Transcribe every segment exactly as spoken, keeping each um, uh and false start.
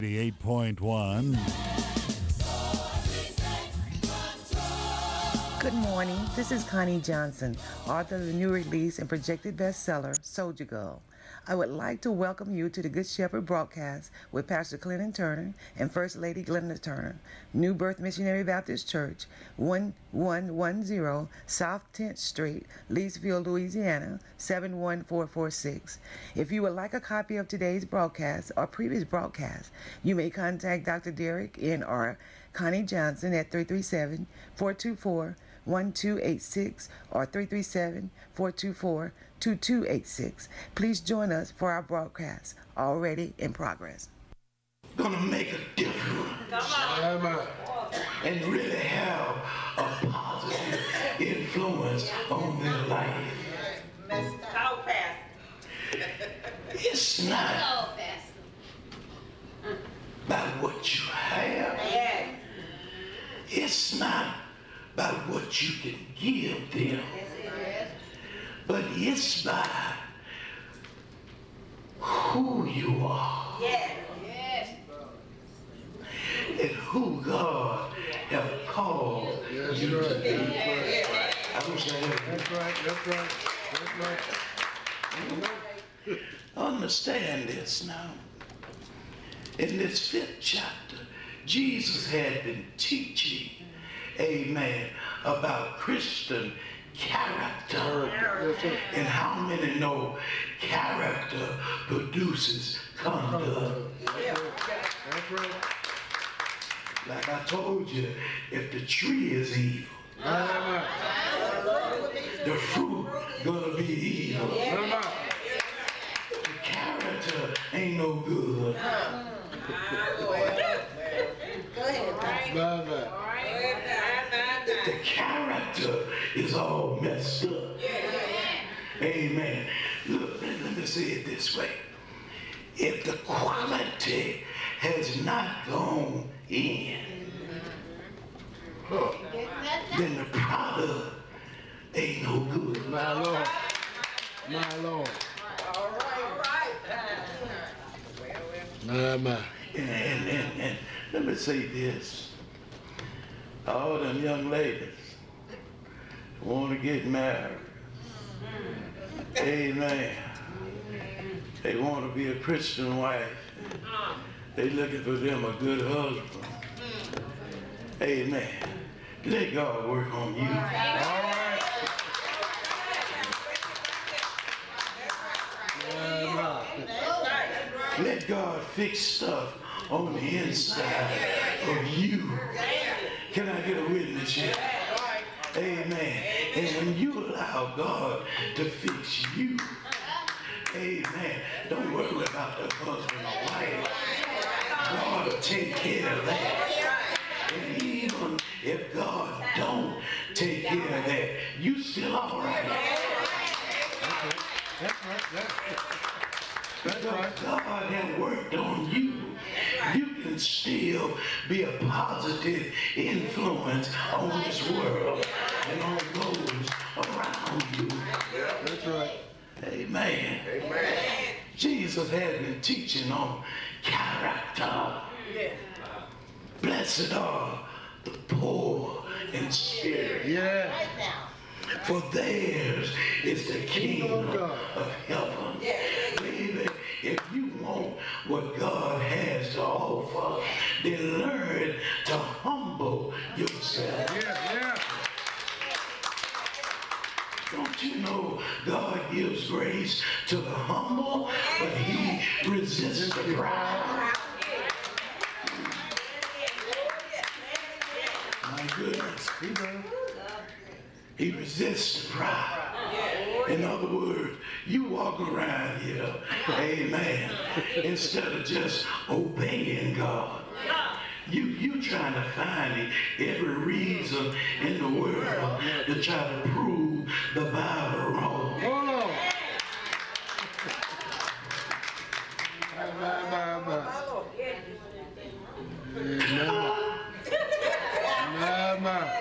eight point one. Good morning. This is Connie Johnson, author of the new release and projected bestseller, Soldier Girl. I would like to welcome you to the Good Shepherd broadcast with Pastor Clinton Turner and First Lady Glenda Turner, New Birth Missionary Baptist Church, one one one zero South tenth Street, Leesville, Louisiana, seven one four four six. If you would like a copy of today's broadcast or previous broadcast, you may contact Doctor Derek N R Connie Johnson at three three seven, four two four, one two eight six or three three seven, four two four, two two eight six. Please join us for our broadcast already in progress. Gonna make a difference and really have a positive influence on their life. It's not about what you have. It's not about what you can give them, but it's by who you are and who God have called Yes, you right. to be. That's I wish I had That's right, that's right, that's right. Understand this now. In this fifth chapter, Jesus had been teaching, amen, about Christian character. And how many know character produces conduct? That's right. Like I told you, if the tree is evil, the fruit gonna be evil. The character ain't no good. The character is all messed up. Amen. Look, let me say it this way. If the quality has not gone in, then the product ain't no good. My Lord. My Lord. My, my. And, and, and, and let me say this. All them young ladies want to get married. Amen. They want to be a Christian wife. They looking for them a good husband. Amen. Let God work on you. All right. Let God fix stuff on the inside of you. Can I get a witness here? Amen. And when you allow God to fix you, amen, don't worry about the husband or wife. God will take care of that. And even if God don't take care of that, you still all right. That's right. That's Because God has worked on you, you can still be a positive influence on this world and on those around you. That's right. Amen. Amen. Jesus has been teaching on character. Blessed are the poor in spirit. Yeah. For theirs is the kingdom of heaven. Baby, if you want what God has to offer, then learn to humble yourself. Yeah, yeah. Don't you know God gives grace to the humble, but he resists the proud? My goodness. He does. He resists the proud. In other words, you walk around here, amen, instead of just obeying God. You you trying to find every reason in the world to try to prove the Bible wrong. Hold on. My, my, my, my. My, my.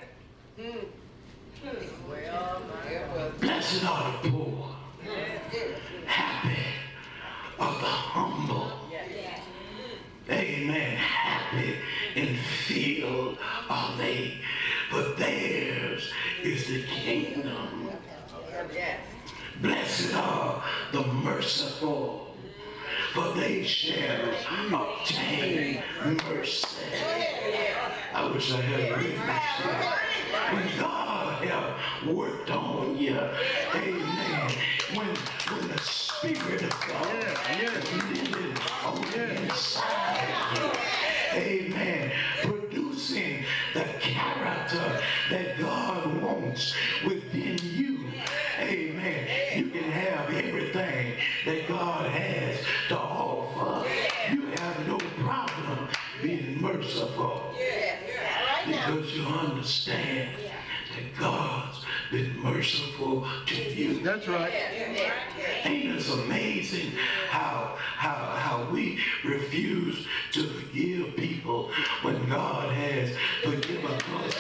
Blessed are the poor. Happy are the humble. amen, happy and filled are they, but theirs is the kingdom. Blessed are the merciful, for they shall obtain mercy. I wish I had written that. When God have worked on you, amen, when, when the Spirit of God Yeah, yeah. is living on the inside of you, amen, producing the character that God wants within you, amen, you can have everything that God has to offer. You have no problem being merciful because you understand that God's been merciful to you. That's right. Ain't it amazing how how how we refuse to forgive people when God has forgiven us?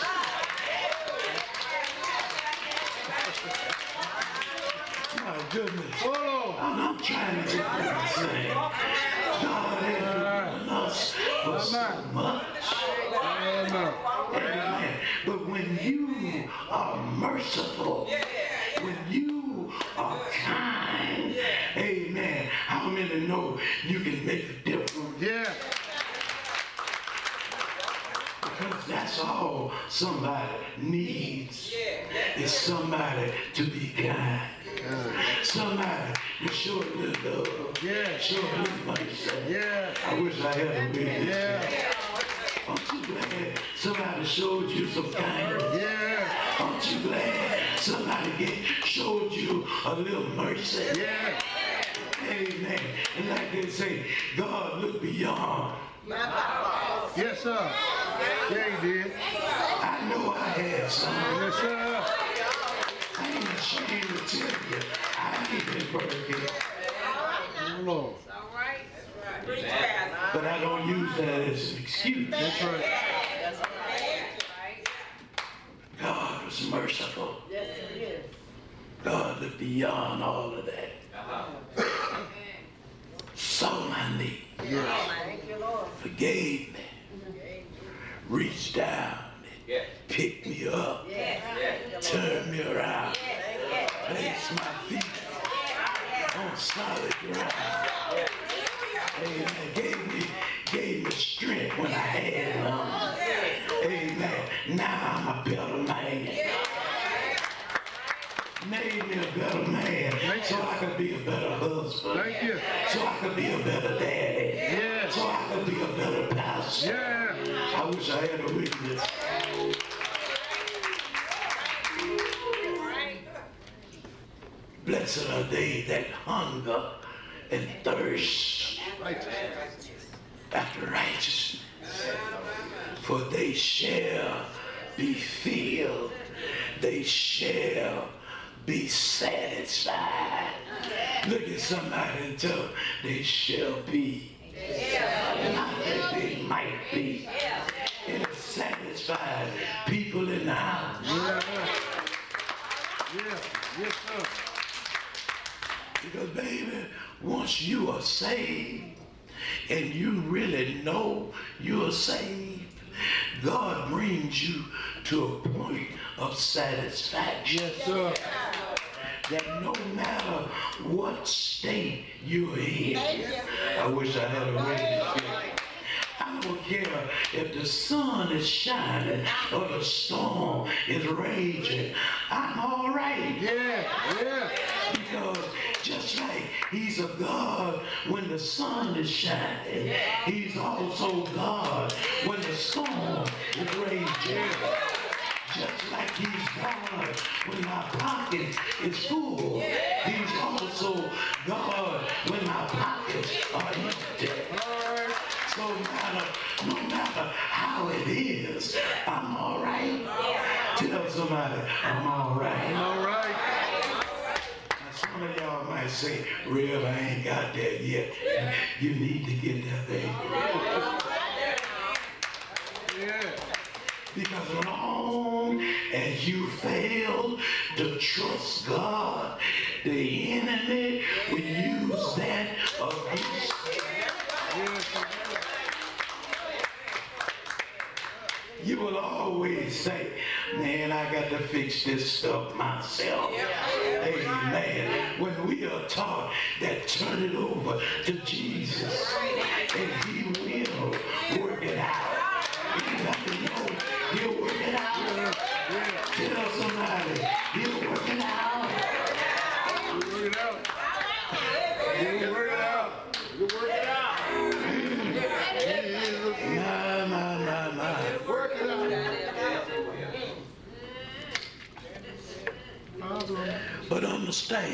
My goodness. Oh, I'm, I'm trying to get that thing. God has forgiven us for so much. oh no. Amen. But when you are merciful, when you are kind, amen, how many know you can make a difference? Yeah. Because that's all somebody needs, is somebody to be kind. Somebody to show a little love. Yeah. Show a little mercy. Yeah. I wish I had a witness. Yeah. Aren't you glad somebody showed you some kindness? Yeah. Aren't you glad somebody get, showed you a little mercy? Yeah. Amen. And like they say, God looked beyond. Yes, sir. Yeah, he did. I know I had some. Yes, sir. I ain't ashamed to tell you, I ain't been perfect. Oh, Lord. But I don't use that as an excuse. That's right. God was merciful. God looked beyond all of that. Saw my need. Forgave me. Reached down and picked me up. Turned me around. Placed my feet on solid ground. Amen. Gave me, gave me strength when I had none. Amen. Now I'm a better man. Made me a better man so I could be a better husband. Thank you. So I could be a better daddy. Yeah. So I could be a better pastor. Yeah. I wish I had a witness. Blessed are they that hunger and thirst after righteousness, for they shall be filled. They shall be satisfied. Look at somebody and tell them they shall be. Not that they might be. And satisfied people in the house. Yeah. Yeah. Yes, sir. Because baby, once you are saved and you really know you are saved, God brings you to a point of satisfaction. Yes, sir. That no matter what state you're in, I wish I had a witness here. I don't care if the sun is shining or the storm is raging. I'm all right. Yeah. Yeah. Because just like he's a God when the sun is shining, he's also God when the storm is raging. Just like he's God when my pocket is full, he's also God when my pockets are empty. So no matter, no matter how it is, I'm all right. Tell somebody, I'm all right. All right. Some of y'all might say, Rev, I ain't got that yet. You need to get that thing. Yeah. Because long as you fail to trust God, the enemy will use that against you. Yes, You will always say, man, I got to fix this stuff myself. Amen. When we are taught that turn it over to Jesus and he will work it out. You got to know he'll work it out. Tell somebody, he'll work it out. He'll work it out. He'll work it out. He'll work it out. My, my, my, my. Work it out. But understand,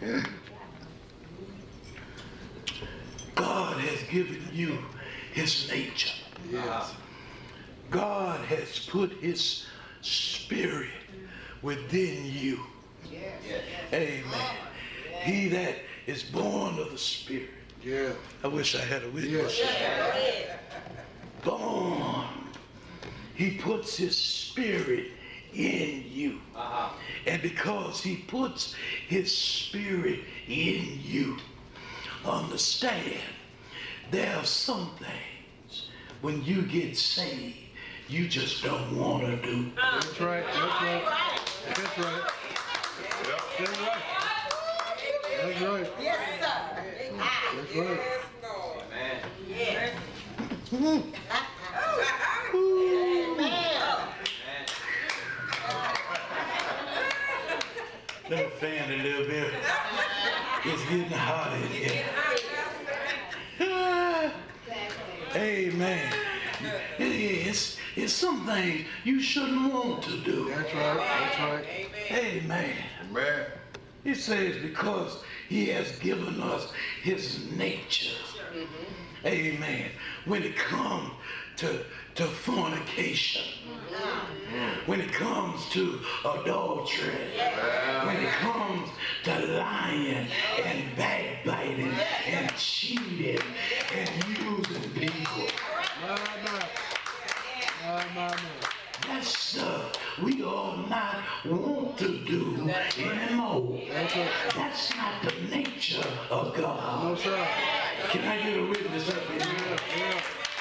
God has given you his nature. Yes. God has put his spirit within you. Amen. He that is born of the spirit. Yeah. I wish I had a witness. Yes. Born. He puts his spirit in you. Uh-huh. And because he puts his spirit in you, understand there are some things when you get saved you just don't want to do. That's right. That's right. That's right. That's right. That's right. Yes, sir. That's right. Amen. Yes. Amen. Let me fan a little bit. It's getting hot in here. Ah, amen. It's, it's some things you shouldn't want to do. That's right. That's right. Amen. Amen. He says because he has given us his nature. Mm-hmm. Amen. When it comes to, to fornication, mm-hmm. when it comes to adultery, yeah. when it comes to lying and backbiting and cheating and using people. My, my. My, my, my. That stuff we ought not want to do anymore. That's right. That's not the nature of God. No, sir. Can I get a witness up in here? Yeah, yeah.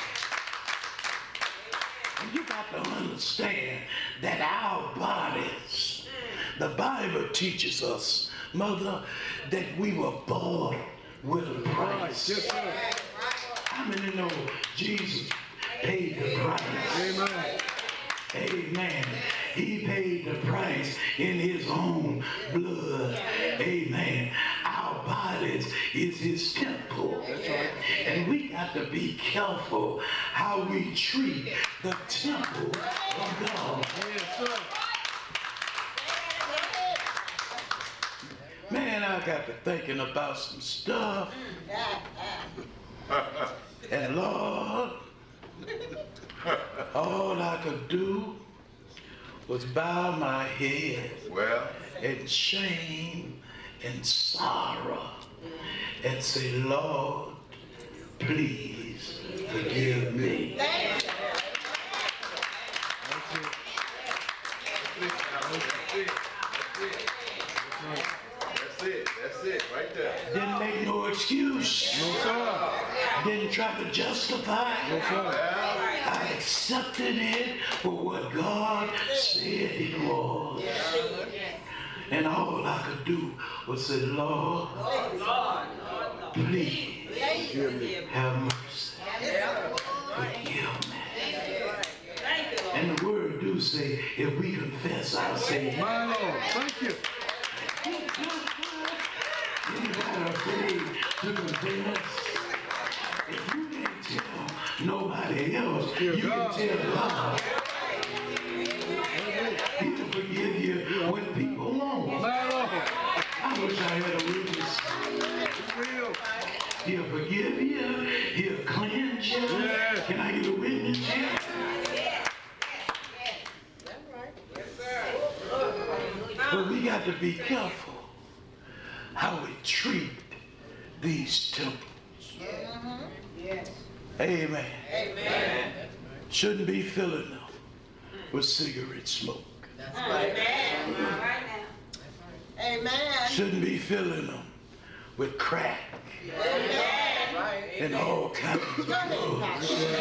You got to understand that our bodies, the Bible teaches us, Mother, that we were bought with a price. Yes, sir. How many know Jesus paid the price? Amen. Amen. He paid the price in his own blood. Amen. Our bodies is his temple. That's right. And we got to be careful how we treat the temple of God. Yes, sir. Man, I got to thinking about some stuff. And Lord, all I could do was bow my head Well, in shame and sorrow and say, Lord, please forgive me. that's it. That's it. That's it. Right there. Didn't make no excuse. No, sir. Didn't try to justify. No, sir. I accepted it for what God said it was. And all I could do was say, Lord, please have mercy. Forgive me. And the word do say, if we confess our sins, My Lord. Thank you. anybody afraid to confess? If you can't tell nobody else, Dear you God. can tell God. He'll forgive you when people won't. My Lord. I wish I had a witness. It's real. He'll forgive you. He'll cleanse you. Yeah. Can I get a witness here? But we got to be careful how we treat these temples. Amen. Amen. Shouldn't be filling them with cigarette smoke. Amen. Amen. Shouldn't be filling them with crack Amen. and all kinds of drugs.